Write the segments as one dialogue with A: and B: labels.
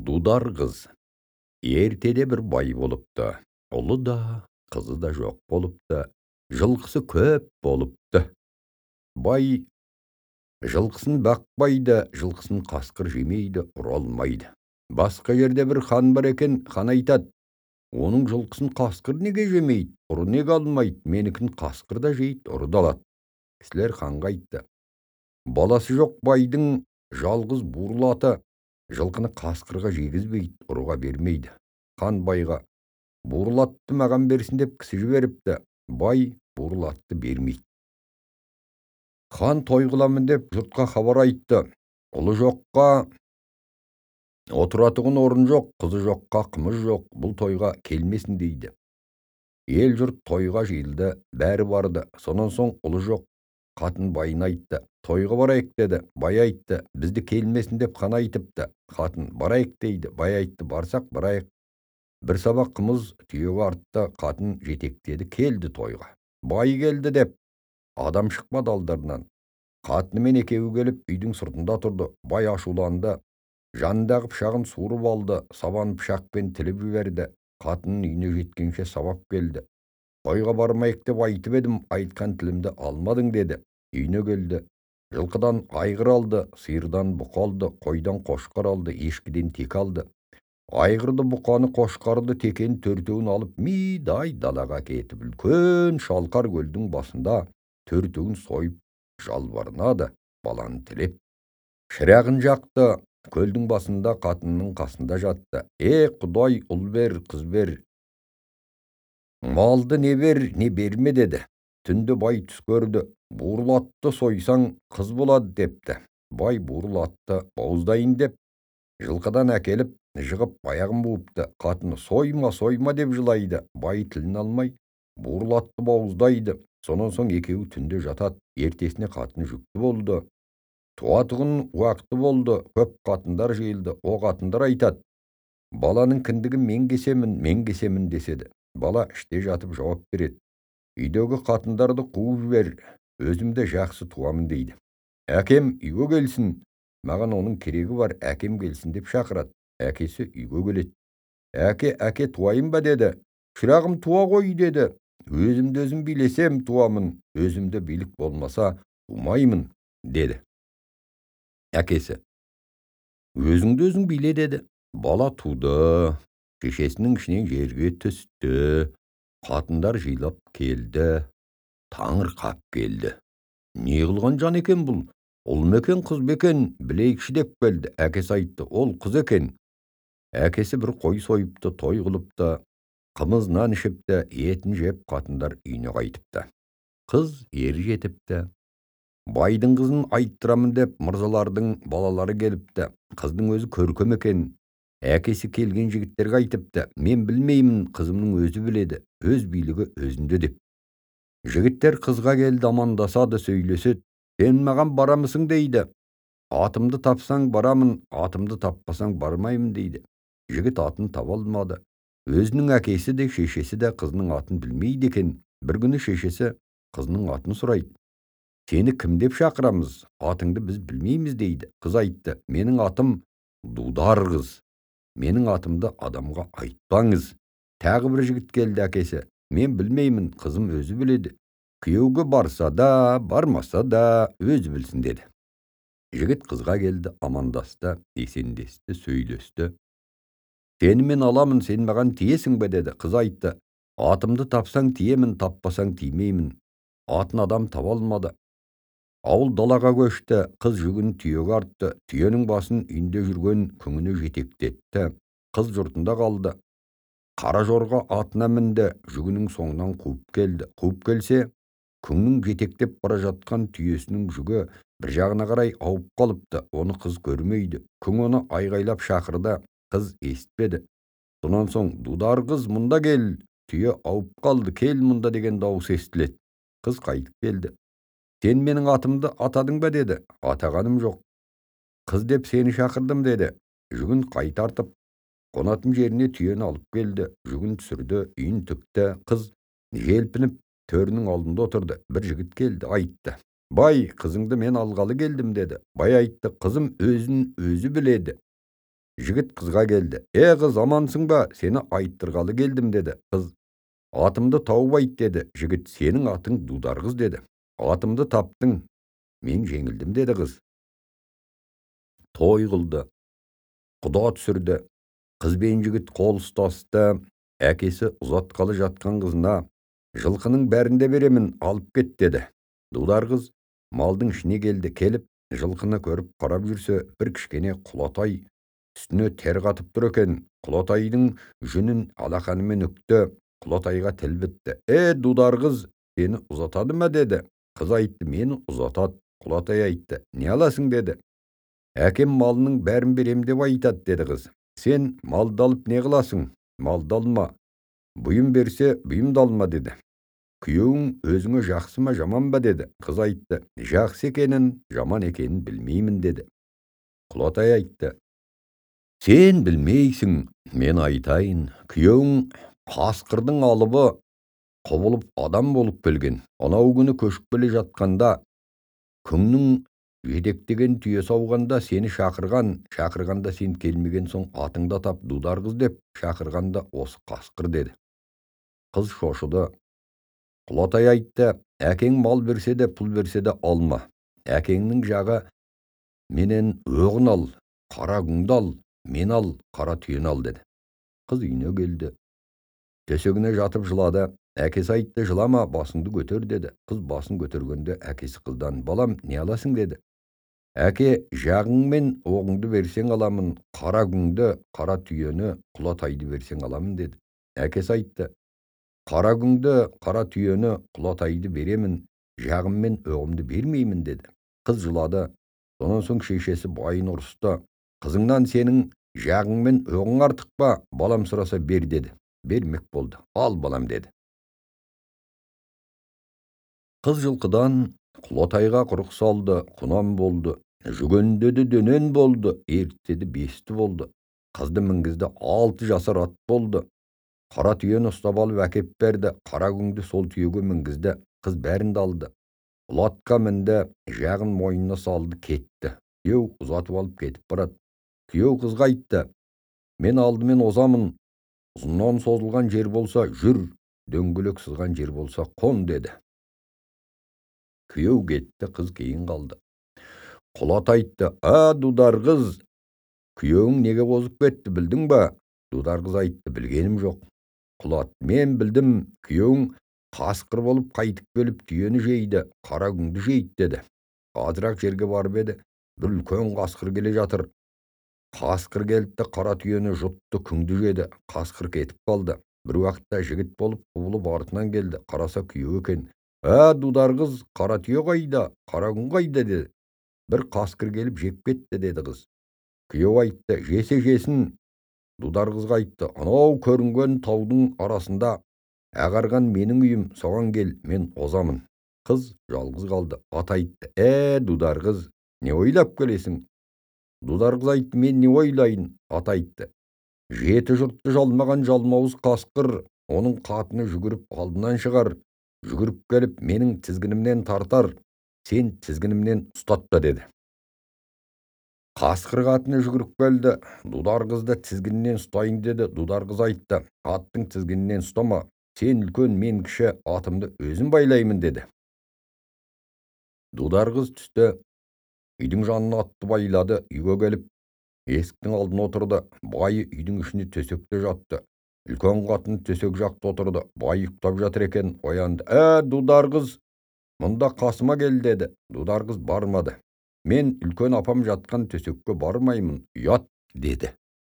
A: Дудар қыз. Ертеде бір бай болыпты. Ұлы да, қызы да жоқ болыпты. Жылқысы көп болыпты. Бай жылқысын бақпайды, жылқысын қасқыр жемейді, ұра алмайды. Басқа жерде бір хан бар екен, хан айтады: оның жылқысын қасқыр неге жемейді, ұры неге алмайды, менікін қасқыр да жейді, ұры да алады. Кісілер ханға айтты: баласы жоқ байдың жалғыз буырлы аты жылқыны қасқырға жегізбейді, ұрыға бермейді. Хан байға: буырлы атты маған берсін деп кісі жіберіпті. Бай буырлы атты бермейді. Хан той қыламын деп жұртқа хабар айтты: ұлы жоққа отыратұғын орын жоқ, қызы жоққа қымыз жоқ, бұл тойға келмесін дейді. Ел жұрт тойға жиылды, бәрі барды. Сонан соң ұлы жоқ қатын байына айтты: тойға барайық деді. Бай айтты: бізді келмесін деп хан айтыпты. Қатын: барайық дейді. Бай айтты: барсақ барайық. Бір сабақ қымыз түйеге артты. Қатын жетектеді, келді тойға. Бай келді деп адам шықпады алдарынан. Қатынымен екеуі келіп үйдің сыртында тұрды. Бай ашуланды, жанындағы пышағын суырып алды, сабан пышақпен тіліп жіберді. Қатынның үйіне жеткенше сабап келді. Тойға бармайық деп айтып едім, айтқан тілімді алмадың деді. Үйіне келді. Жылқыдан айғыр алды, сиырдан бұқа алды, қойдан қошқар алды, ешкіден тек алды. Айғырды, бұқаны, қошқарды, текені төртеуін алып мидай далаға кетіп, үлкен шалқар көлдің басында төртеуін сойып жалбарынады, баланы тілеп. Шырағын жақты, көлдің басында қатынның қасында жатты. Құдай, ұл бер, қыз бер, малды не бер, не берме деді. Түнде бай түс көрді. Буырлы атты сойсаң қыз болады депті. Бай буырлы атты бауыздайын деп жылқыдан әкеліп жығып аяғын буыпты. Қатыны: сойма, сойма деп жылайды. Бай тілін алмай буырлы атты бауыздайды. Сонан соң екеуі түнде жатады. Ертесіне қатыны жүкті болды. Туатұғын уақыты болды. Көп қатындар жиылды. О қатындар айтады: баланың кіндігін мен кесемін деседі. Бала іште жатып жауап береді: үйдегі қатындарды қуып жібер, өзімді жақсы туамын дейді. Әкем үйге келсін, маған оның керегі бар, әкем келсін деп шақырады. Әкесі үйге келеді. Әке туайын ба деді. Шырағым туа ғой деді. Өзімді өзім билесем туамын, өзімді билік болмаса тумаймын деді. Әкесі: өзіңді өзің биле деді. Бала туды. Шешесінің ішінен жерге түсті. Қатындар жиылып келді. Таңырқап келді. Не қылған жан екен бұл? Ұл ма екен, қыз ба екен? Білейікші деп келді. Әкесі айтты: ол қыз екен. Әкесі бір қой сойыпты, той қылыпты, қымыз нан ішіпті, етін жеп қатындар үйіне қайтыпты. Қыз ері жетіпті. Байдың қызын айттырамын деп мырзалардың балалары келіпті. Қыздың өзі көркем екен. Әкесі келген жігіттерге айтыпты: мен білмеймін, қызымның өзі біледі, өз билігі өзінде деп. Жігіттер қызға келді, амандасады, сөйлеседі. Сен маған барамысың дейді. Атымды тапсаң барамын, атымды таппасаң бармаймын дейді. Жігіт атын таба алмады. Өзінің әкесі де шешесі де қызының атын білмейді екен. Bir күні шешесі қызының атын сұрайды: сені кім деп шақырамыз? Атыңды біз білмейміз дейді. Қыз айтты: менің атым Дудар қыз. Менің атымды адамға айтпаңыз. Тағы бір жігіт келді. Әкесі: мен білмеймін, қызым өзі біледі. Күйеуге барса да, бармаса да өзі білсін деді. Жігіт қызға келді, амандасты, есендесті, сөйлесті. Сені мен аламын, сен маған тиесің бе деді. Қыз айтты: атымды тапсаң тиемін, таппасаң тимеймін. Атын адам таба алмады. Ауыл далаға көшті. Қыз жүгін түйеге артты. Түйенің басын үйінде жүрген күңіне жетектетті. Қыз жұртында қалды. Қара жорға атына мінді. Жүгінің соңынан қуып келді. Қуып келсе, күңнің жетектеп бара жатқан түйесінің жүгі бір жағына қарай ауып қалыпты. Оны қыз көрмейді. Күң оны айғайлап шақырды. Қыз естіпеді. Сонан соң: Дудар қыз, мұнда кел, түйе ауып қалды, кел мұнда деген дауыс естіледі. Қыз қайтып келді. Сен менің атымды атадың ба деді. Атағаным жоқ. Қыз деп сені шақырдым деді. Жүгін қайтартып, қонатын жеріне түйені алып келді. Жүгін түсірді, үйін тікті. Қыз желпініп төрінің алдында отырды. Bir жігіт келді, айтты: бай, қызыңды мен алғалы келдім деді. Бай айтты: қызым өзін өзі біледі. Жігіт қызға келді. Қыз, амансың ба? Сені айттырғалы келдім деді. Қыз, атымды тауып айт деді. Жігіт, сенің атың Дудар қыз деді. Атымды таптың, мен жеңілдім деді қыз. Той қылды, құда түсірді. Қыз бен жігіт қол ұстасты. Әкесі ұзатқалы жатқан қызына, жылқының бәрінде беремін, алып кет деді. Дудар қыз малдың ішіне келді. Келіп, жылқыны көріп қарап жүрсе, бір кішкене құлатай үстіне тер қатып тұр екен. Құлатайдың жүнін алақанымен үкті. Құлатайға тіл бітті. Дудар қыз, сені ұзатады ма деді. Қыз айтты, мені ұзатады. Құлатай айтты, не аласың деді. Әкем малының бәрін берем деп айтады деді қыз. Сен малды алып не қыласың? Малды алма. Бұйым берсе, бұйымды алма деді. Күйеуің өзіңе жақсы ма, жаман ба деді. Қыз айтты, жақсы екенін, жаман екенін білмеймін деді. Құлатай айтты, сен білмейсің, мен айтайын. Күйеуің қасқырдың алыбы құбылып адам болып келген. Анау күні көшіп келе жатқанда, күңнің жетектеген түйе сауғанда сені шақырғанда сен келмеген соң атыңда тап Дудар қыз деп шақырғанда осы қасқыр деді. Қыз шошыды. Құлатай айтты, әкең мал берсе де, пұл берсе де алма. Әкеңнің жағы менен оғын ал, қара күңді ал, мен ал, қара түйені ал деді. Қыз үйіне келді. Төсегіне жатып жылады. Әкесі айтты, жылама, басыңды көтер деді. Қыз басын көтергенде әкесі қыздан, балам, не аласың деді. Әке, жағың мен оғыңды берсең аламын, қара күңді, қара түйені, Құлатайды берсең аламын деді. Әкесі айтты, қара күңді, қара түйені, Құлатайды беремін, жағым мен оғымды бермеймін деді. Қыз жылады. Сонан соң шешесі байын ұрысты. Қызыңнан сенің жағың мен оғың артық па? Балам сұраса бер деді. Бермек болды. Ал балам деді. Қыз жылқыдан Құлатайға құрық салды, құнан болды. Жүгендеді дөнен болды, ерттеді бесті болды. Қызды мінгізді 6 жасар ат болды. Қара түйені ұстап алып әкеп берді. Қара күңді сол түйеге мінгізді. Қыз бәрін алды. Ұлатқа мінді, жағын мойнына салды, кетті. Күйеу ұзатып алып кетіп барады. Күйеу қызға айтты, мен алдымен озамын. Ұзыннан созылған жер болса, жүр, дөңгелек сызған жер болса, қон деді. Күйеу кетті, қыз кейін қалды. Құлатай айтты, Дудар қыз, күйеуің неге озып кетті, білдің ба? Дудар қыз айтты, білгенім жоқ. Құлат, мен білдім, күйеуің қасқыр болып қайтып келіп түйені жейді, қара күңді жейді деді. Азырақ жерге барып еді, бір үлкен қасқыр келе жатыр. Қасқыр келді, қара түйені жұтты, күңді жеді. Қасқыр кетіп қалды. Бір уақытта жігіт болып құбылып артынан келді. Қараса күйеу екен. Дудар қыз, қара түйе қайда, қара күң қайда деді. Бір қасқыр келіп жеп кетті деді қыз. Күйеу айтты, жесе жесін. Дудар қызға айтты, анау көрінген таудың арасында ағарған менің үйім, соған кел, мен озамын. Қыз жалғыз қалды. Ат айтты, Дудар қыз, не ойлап келесің? Дудар қыз айтты, мен не ойлайын? Ат айтты, 7 жұртты жалмаған жалмауыз қасқыр, оның қатыны жүгіріп алдынан шығар, жүгіріп келіп менің тізгінімнен тартар, сен тізгінімнен ұстатта деді. Қасқыр қатыны жүгіріп келді. Дудар қызды тізгінінен ұстайын деді. Дудар қыз айтты, аттың тізгінінен ұстама, сен үлкен, мен кіші, атымды өзім байлаймын деді. Дудар қыз түсті. Үйдің жанына атты байлады. Үйге келіп, есіктің алдына отырды. Байы үйдің ішінде төсекте жатты. Үлкен қатын төсек жақта отырды. Бай ұйықтап жатыр екен, оянды. Дудар қыз, мұнда қасыма кел деді. Дудар қыз бармады. Мен үлкен апам жатқан төсекке бармаймын, ұят деді.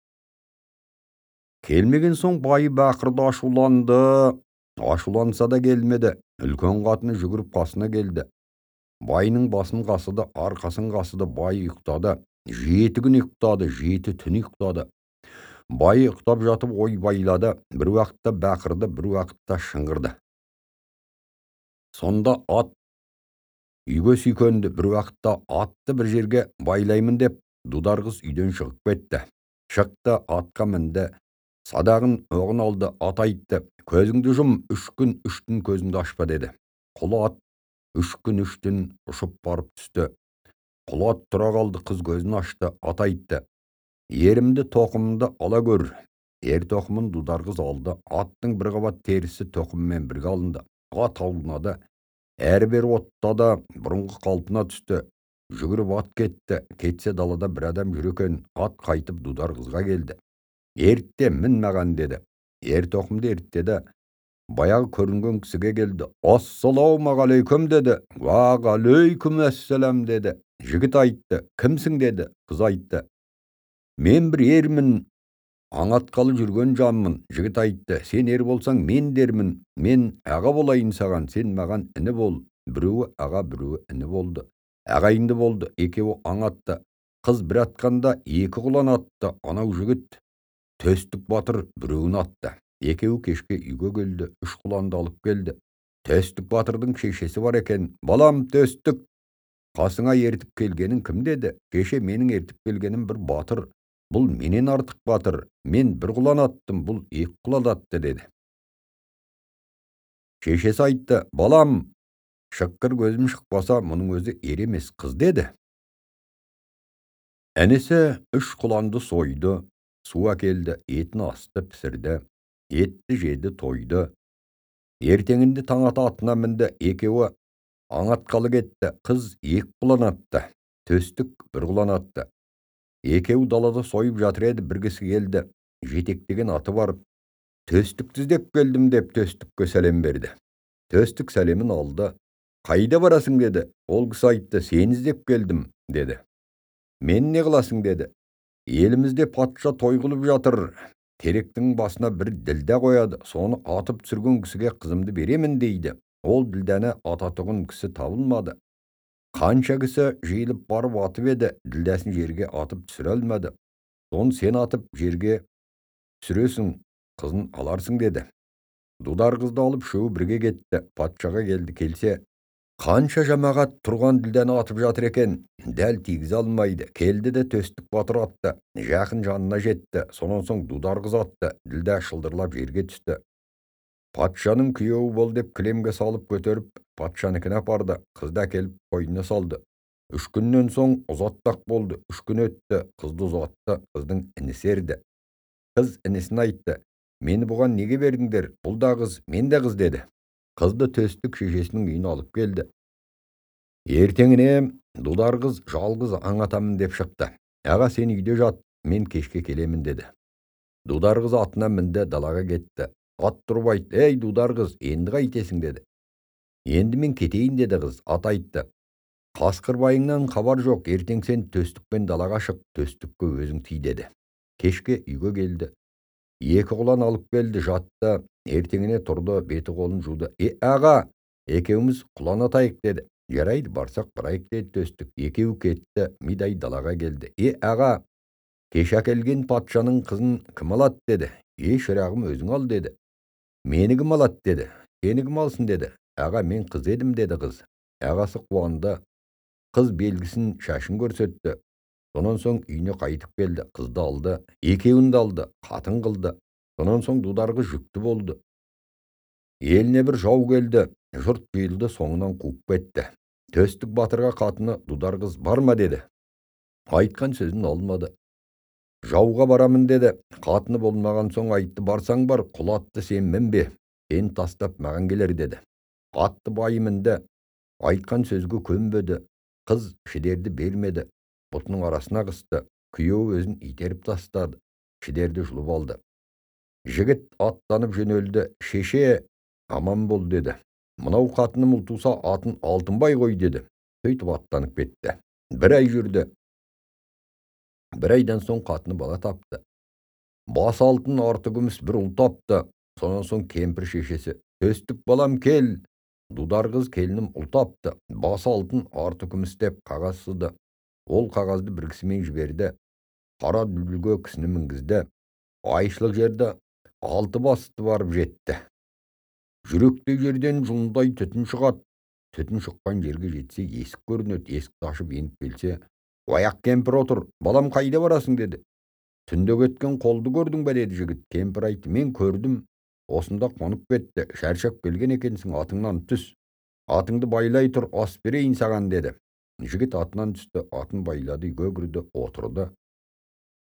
A: Келмеген соң байы бақырды, ашуланды. Ашуланса да келмеді. Үлкен қатыны жүгіріп қасына келді. Байының басын қасыды, арқасын қасыды. Бай ұйықтады. 7 күн ұйықтады, 7 түн ұйықтады. Бай ұйықтап жатып ой байлады. Бір уақытта бақырды, бір уақытта шыңғырды. Сонда ат үйге сүйкенді. Бір уақытта атты бір жерге байлаймын деп Дудар қыз үйден шығып кетті. Шықты, атқа мінді. Садағын, оғын алды. Ат айтты, көзіңді жұм, 3 күн 3 түн көзіңді ашпа деді. Құла ат 3 күн 3 түн ұшып барып түсті. Құла ат тұра қалды, қыз көзін ашты. Ат айтты, Еримді тоқымымды ала көр. Ер тоқымын дудар қыз алды. Аттың бір қабат терісі тоқыммен бірге алынды. Ат аулынады. Әрі-бері оттады, бұрынғы қалпына түсті. Жүгіріп ат кетті. Кетсе далада бір адам жүр екен. Ат қайтып дудар қызға келді. Ертте мін маған деді. Ер тоқымды ерттеді. Баяғы көрінген кісіге келді. Ассалаумағалейкум деді. Уағалейкум әссалам деді. Жігіт айтты. Кімсің деді. Қыз айтты. Мен бір ермін, аң атқалы жүрген жанмын. Жігіт айтты. Сен ер болсаң мен дермін. Мен аға болайын саған, сен маған іні бол. Біреуі аға, біреуі іні болды. Ағайынды болды. Екеуі аң атты. Қыз бір атқанда екі құлан атты. Анау жігіт Төстік батыр біреуін атты. Екеуі кешке үйге келді. Үш құланды алып келді. Төстік батырдың шешесі бар екен. Балам Төстік, қасыңа ертіп келгенің кім деді. Кеше менің ертіп келгенім бір батыр. Бұл менен артық батыр. Мен бір құлан аттым, бұл екі құлан атты деді. Шешесі айтты. Балам, шыққыр көзім шықпаса, мұның өзі ер емес қыз деді. Әнесі үш құланды сойды. Су әкелді, етін асты пісірді. Етті жеді, тойды. Ертеңінде таң ата атына мінді. Екеуі аң атқалы кетті. Қыз екі құлан атты. Төстік бір құлан атты. Екеуі далада сойып жатыр еді, бір кісі келді. Жетектеген аты бар. Төстікті іздеп келдім деп Төстікке сәлем берді. Төстік сәлемін алды. Қайда барасың деді. Ол кісі айтты. Сені іздеп келдім деді. Мен не қыласың деді. Елімізде патша той қылып жатыр. Теректің басына бір ділдә қояды. Соны атып түсірген кісіге қызымды беремін дейді. Ол ділдәні ататұғын кісі табылмады. Қанша кісі жиылып барып атып еді, ділдәсін жерге атып түсіре алмады. Соны сен атып жерге түсіресің, қызын аларсың деді. Дудар қызды алып үшеуі бірге кетті. Патшаға келсе, қанша жамағат тұрған ділдәні атып жатыр екен, дәл тигізе алмайды. Келді де Төстік батыр атты. Жақын жанына жетті. Сонан соң дудар қыз атты. Ділдә шылдырлап жерге түсті. Патшаның күйеуі бол деп кілемге салып көтеріп, патшаныкіне апарды. Қызды әкеліп қойнына салды. 3 күннен соң ұзаттақ болды. 3 күн өтті. Қызды ұзатты. Қыздың інісі ерді. Қыз інісіне айтты. Мені бұған неге бердіңдер? Бұл да қыз, мен де қыз деді. Қызды Төстік шешесінің үйіне алып келді. Ертеңіне дудар қыз жалғыз аң атамын деп шықты. Аға, сен үйде жат, мен кешке келемін деді. Дудар қыз атына мінді, далаға кетті. Ат тұрып айтты. Ей, дудар қыз, енді қайтесің деді. Енді мен кетейін деді қыз. Ат айтты. Қасқырбайыңнан хабар жоқ, ертең сен Төстікпен далаға шық, Төстікке өзің тий деді. Кешке үйге келді. Екі құлан алып келді, жатты. Ертеңіне тұрды, беті қолын жуды. Аға, екеуміз құлан атайық деді. Жарайды, барсақ барайық деді Төстік. Екеуі кетті, мидай далаға келді. Аға, кеш әкелген патшаның қызын кім алады деді. Шырағым, өзің ал деді. Мені кім алады деді. Сені кім алсын деді. Аға, мен қыз едім деді қыз. Ағасы қуанды. Қыз белгісін, шашын көрсетті. Сонан соң үйіне қайтып келді. Қызды алды. Екеуін де алды. Қатын қылды. Сонан соң дудар қыз жүкті болды. Еліне бір жау келді. Жұрт жиылды, соңынан қуып кетті. Төстік батырға қатыны дудар қыз барма деді. Айтқан сөзін алмады. Жауға барамын деді. Қатыны болмаған соң айтты. Барсаң бар, құл атты сен мінбе. Сен тастап маған келер деді. Атты байы мінді. Айтқан сөзге көнбеді. Қыз шідерді бермеді. Бұтының арасына қысты. Күйеуі өзін итеріп тастады. Шідерді жұлып алды. Жігіт аттанып жөнелді. Шеше, аман бол деді. Мынау қатыным ұлтуса атын Алтынбай қой деді. Сөйтіп аттанып кетті. Бір ай жүрді. Бір айдан соң қатыны бала тапты. Бас алтын, арты күміс бір ұл тапты. Сонан соң кемпір шешесі. Төстік балам кел. Дудар қыз келінім ұл тапты. Бас алтын, арты күміс деп қағаз сызды. Ол қағазды бір кісімен жіберді. Қара дүлге кісіні мінгізді. Айшылық жерді 6 басты барып жетті. Жүректей жерден жұлындай түтін шығады. Түтін шыққан жерге жетсе есік көрінеді. Есікті ашып еніп келсе, аяқ кемпір отыр. Балам, қайда барасың деді. Түнде кеткен қолды көрдің бе деді жігіт. Кемпір айтты. Мен көрдім. Осында қонып кетті. Шаршап келген екенсің, атыңнан түс. Атыңды байлай тұр, ас берейін саған деді. Жігіт атынан түсті. Атын байлады, үйге кірді, отырды.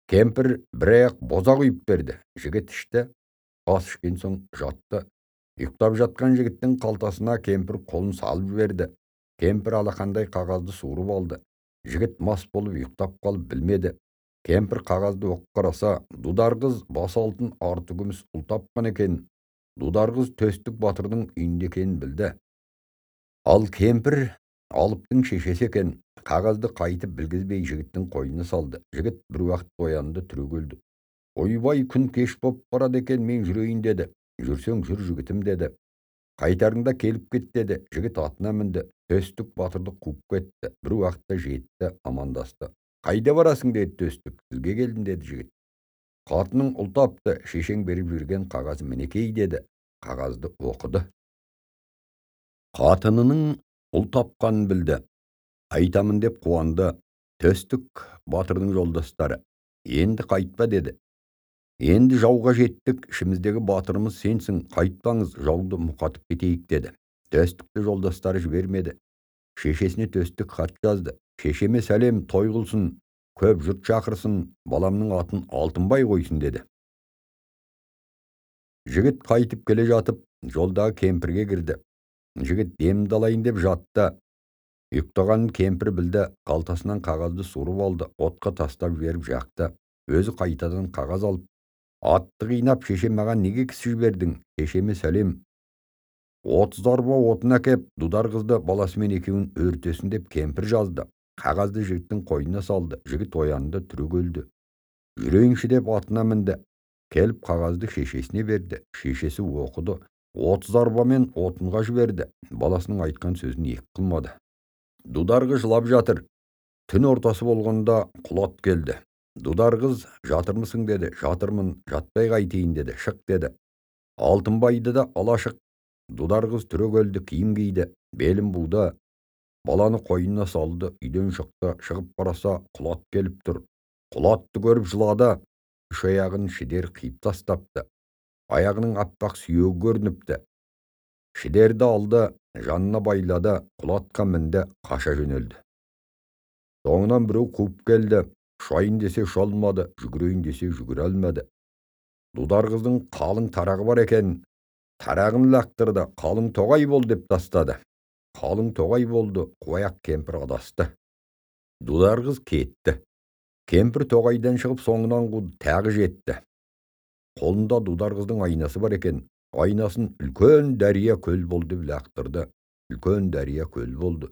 A: Кемпір бір аяқ боза құйып берді. Жігіт ішті. Ас ішкен соң жатты. Ұйықтап жатқан жігіттің қалтасына кемпір қолын салып жіберді. Кемпір алақандай қағазды суырып алды. Жігіт мас болып ұйықтап қалып білмеді. Кемпір қағазды оқып қараса, дудар қыз басы алтын арты күміс ұл тапқан екен. Дудар қыз Төстік батырдың үйінде екенін білді. Ал кемпір Алыптың шешесі екен. Қағазды қайтып білгізбей жігіттің қойнына салды. Жігіт бір уақыт оянды, түрегелді. Ойбай, күн кеш боп барады екен, мен жүрейін деді. Жүрсең жүр жігітім деді. Қайтарыңда келіп кет деді. Жігіт атына мінді. Төстік батырды қуып кетті. Bir уақытта жетті, амандасты. Қайда барасың деді Төстік. Сізге келдім деді жігіт. Қатының ұл тапты, шешең беріп жүрген қағазы мінекей деді. Қағазды оқыды. Қатынының ұл тапқанын білді. Айтамын деп қуанды. Төстік батырдың жолдастары. Енді қайтпа деді. Енді жауға жеттік, ішіміздегі батырымыз сенсің, қайтпаңыз, жауды мұқатып кетейік деді. Төстікті жолдастары жібермеді. Шешесіне Төстік хат жазды. Шешеме сәлем, той қылсын, көп жұрт шақырсын, баламның атын Алтынбай қойсын деді. Жігіт қайтып келе жатып, жолдағы кемпірге кірді. Жігіт демді алайын деп жатты. Ұйықтағанын кемпір білді. Қалтасынан қағазды суырып алды, отқа тастап жіберіп жақты. Өзі қайтадан қағаз алып, атты қинап, шешем маған неге кісі жібердің? Шешеме сәлем. 30 арба отын әкеп, дудар қызды баласымен екеуін өртесін деп кемпір жазды. Қағазды жігіттің қойнына салды. Жігіт оянды, түрегелді. Жүрейінші деп атына мінді. Келіп қағазды шешесіне берді. Шешесі оқыды. 30 арбамен отынға жіберді. Баласының айтқан сөзін екі қылмады. Дударғы жылап жатыр. Түн ортасы болғанда құлат келді. Дудар қыз, жатырмысың деді. Жатырмын, жатпай қайтейін деді. Шық деді. Алтынбайды да ала шық. Дудар қыз түрегелді, киім киді, белін буды. Баланы қойнына салды. Үйден шықты. Шығып қараса, құлат келіп тұр. Құлатты көріп жылады. Үш аяғын шідер қиып тастапты. Аяғының аппақ сүйегі көрініпті. Шідерді алды, жанына байлады, құлатқа мінді, қаша жөнелді. Соңынан біреу қуып келді. Ұшайын десе ұшалмады, жүгірейін десе жүгіре алмады. Дудар қыздың қалың тарағы бар екен. Тарағын лақтырды, қалың тоғай бол деп тастады. Қалың тоғай болды, қуаяқ кемпір адасты. Дудар қыз кетті. Кемпір тоғайдан шығып соңынан қуды, тағы жетті. Қолында дудар қыздың айнасы бар екен. Айнасын үлкен дәрия көл болды лақтырды. Үлкен дәрия көл болды.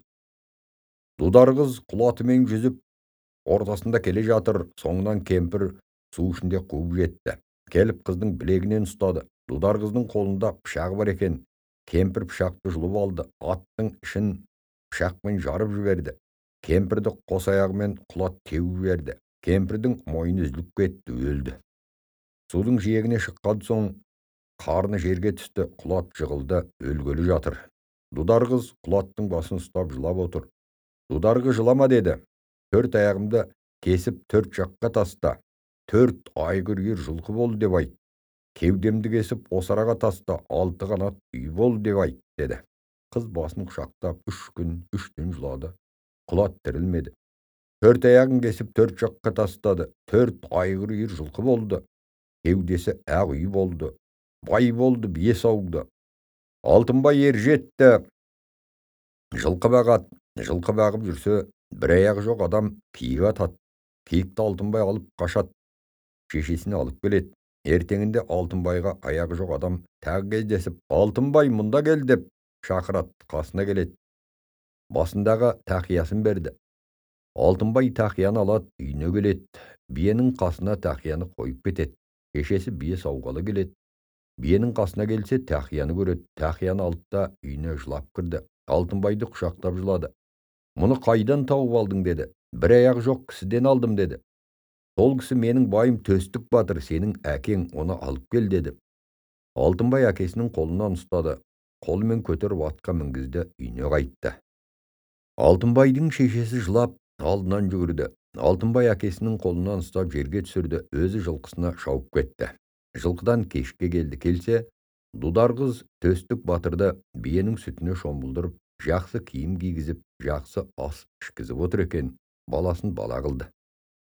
A: Дудар қыз құлатымен жүзіп, ортасында келе жатыр. Соңынан кемпір су ішінде қуып жетті. Келіп қыздың білегінен ұстады. Дудар қыздың қолында пышағы бар екен. Кемпір пышақты жұлып алды. Аттың ішін пышақпен жарып жіберді. Кемпірді қос аяғымен құлат теуіп жіберді. Кемпірдің мойны үзіліп кетті, өлді. Судың жиегіне шыққан соң қарны жерге түсті, құлат жығылды, өлгелі жатыр. Дудар қыз құлаттың басын ұстап жылап отыр. Дудар қыз жылама деді. 4 аяғымды кесіп 4 жаққа таста. 4 айғыр үйір жылқы бол деп айт. Кеудемді кесіп осараға таста, 6 қанат үй бол деп айт деді. Қыз басын құшақтап 3 күн 3 түн жылады. Құлат тірілмеді. 4 аяғын кесіп 4 жаққа тастады. 4 айғыр үйір жылқы болды. Кеудесі ақ үй болды. Бай болды, бие сауды. Алтынбай ер жетті. Жылқы бағат. Жылқы бағып жүрсе, бір аяғы жоқ адам киік атады. Киікті Алтынбай алып қашат. Шешесіне алып келеді. Ертеңінде Алтынбайға аяғы жоқ адам тағы кездесіп, Алтынбай мұнда кел деп шақырат, қасына келеді. Басындағы тақиясын берді. Алтынбай тақияны алады, үйіне келеді. Биенің қасына тақияны қойып кетеді. Шешесі бие сауғалы келеді. Биенің қасына келсе, тақияны көреді. Тақияны алды да үйіне жылап кірді. Алтынбайды құшақтап жылады. Мұны қайдан тауып алдың деді. Бір аяғы жоқ кісіден алдым деді. Сол кісі менің байым Төстік батыр, сенің әкең, оны алып кел деді. Алтынбай әкесінің қолынан ұстады. Қолымен көтеріп атқа мінгізді, үйіне қайтты. Алтынбайдың шешесі жылап алдынан жүгірді. Алтынбай әкесінің қолынан ұстап жерге түсірді, өзі жылқысына шауып кетті. Жылқыдан кешке келді. Келсе, дудар қыз Төстік батырды биенің сүтіне шомылдырып, жақсы киім кигізіп, жақсы ас ішкізіп отыр екен. Баласын бала қылды.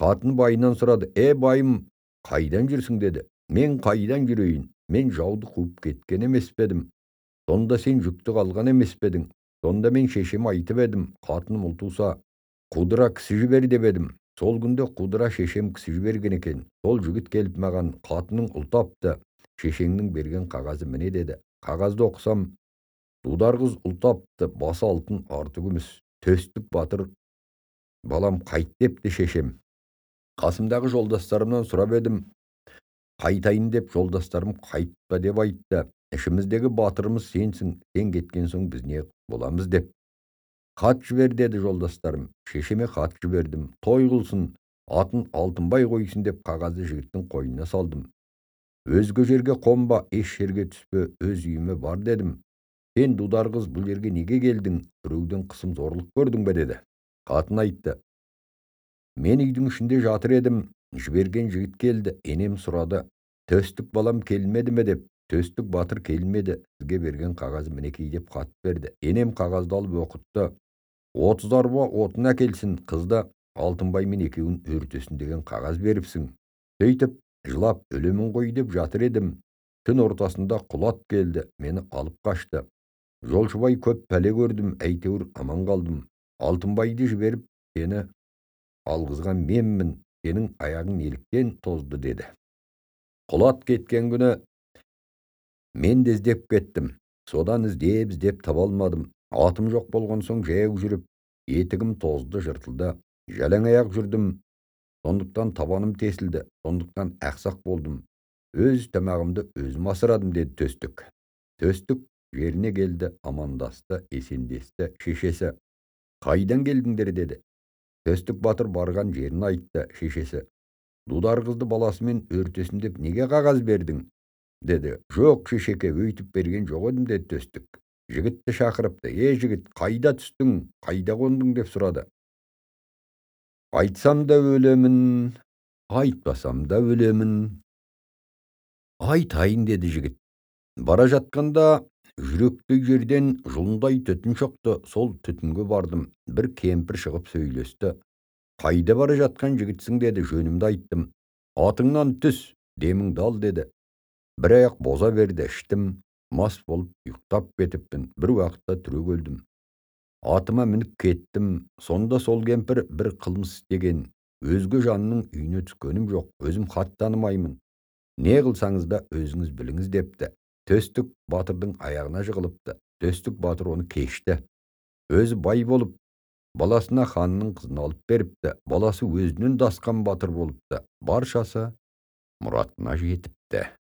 A: Қатын байынан сұрады: байым, қайдан жүрсің деді. Мен қайдан жүрейін? Мен жауды қуып кеткен емес пе едім? Сонда сен жүкті қалған емес пе едің? Сонда мен шешеме айтып едім, қатыным ұл туса, қудыра кісі жібер деп едім. Сол күнде қудыра шешем кісі жіберген екен. Сол жігіт келіп маған, қатының ұл тапты, шешеңнің берген қағазы міне деді. Қағазды оқысам, дудар қыз ұл тапты, басы алтын, арты күміс. Төстік батыр балам қайт депті шешем. Қасымдағы жолдастарымнан сұрап едім, қайтайын деп, жолдастарым қайтпа деп айтты. Ішіміздегі батырымыз сенсің, сен кеткен соң біз не боламыз деп. Хат жібер деді жолдастарым. Шешеме хат жібердім. Той қылсын, атын Алтынбай қойсын деп қағазды жігіттің қойнына салдым. Өзге жерге қонба, еш жерге түспе, өз үйіме бар дедім. Сен дудар қыз бұл жерге неге келдің? Біреуден қысым зорлық көрдің бе деді. Қатын айтты: мен үйдің ішінде жатыр едім, жіберген жігіт келді, енем сұрады, төстік балам келмеді ме деп. Төстік батыр келмеді, сізге берген қағазы мінекей деп хат берді. Енем қағазды алып оқытты. 30 арба отын әкелсін, қызды Алтынбаймен екеуін өртесін деген қағаз беріпсің. Сөйтіп жылап өлемін ғой деп жатыр едім. Түн ортасында құлат келді, мені алып қашты. Жолшыбай көп пәле көрдім, әйтеуір аман қалдым. Алтынбайды жіберіп сені алғызған менмін, сенің аяғың неліктен тозды деді. Құлат кеткен күні мен де іздеп кеттім. Содан іздеп таба алмадым. Атым жоқ болған соң жаяу жүріп, етігім тозды, жыртылды. Жалаң аяқ жүрдім. Сондықтан табаным тесілді. Сондықтан ақсақ болдым. Өз тамағымды өзім асырадым деді төстік. Төстік жеріне келді, амандасты, есендесті. Шешесі: қайдан келдіңдер деді. Төстік батыр барған жерін айтты. Шешесі: дудар қызды баласымен өртесін деп неге қағаз бердің деді. Жоқ шешеке, өйтіп берген жоқ едім деді төстік. Жігітті шақырыпты. Жігіт, қайда түстің, қайда қондың деп сұрады. Айтсам да өлемін, айтпасам да өлемін. Айтайын деді жігіт. Бара жатқанда жүректі жерден жұлындай түтін шықты. Сол түтінге бардым. Бір кемпір шығып сөйлесті. Қайда бара жатқан жігітсің деді. Жөнімді айттым. Атыңнан түс, деміңді ал деді. Бір аяқ боза берді, іштім, мас болып ұйықтап кетіппін. Бір уақытта түрегелдім. Атыма мініп кеттім. Сонда сол кемпір бір қылмыс істеген. Өзге жанның үйіне түскенім жоқ. Өзім хат танымаймын. Не қылсаңыз да өзіңіз біліңіз депті. Төстік батырдың аяғына жығылыпты. Төстік батыр оны кешті. Өзі бай болып, баласына ханның қызын алып беріпті. Баласы өзінен дасқан батыр болыпты. Баршасы мұратына жетіпті.